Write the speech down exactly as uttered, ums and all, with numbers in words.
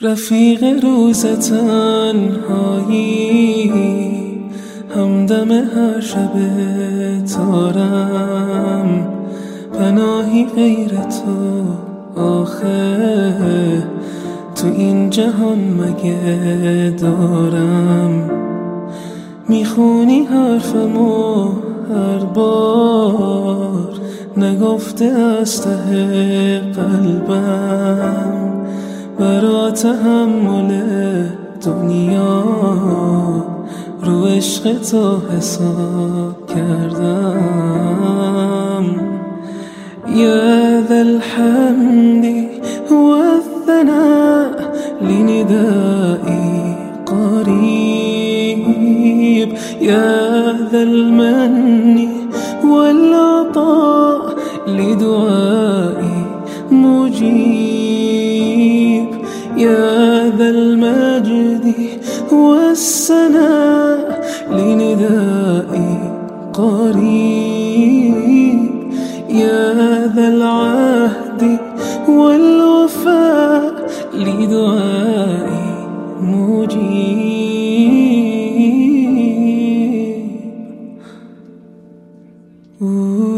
رفیق روز تنهایی، همدم هر شب تارم، پناهی غیر تو آخه تو این جهان مگه دارم؟ میخونی حرفمو هر بار، نگفته از ته قلبم، برا تحمل دنیا رو عشق تو حساب کردم. یا ذا الحمد والثناء لندائي قريب، يا ذا المن والعطاء لدعائي مجيب، يا ذا المجد والسناء لندائي قريب، يا ذا العهد والوفاء لدعائي مجيب.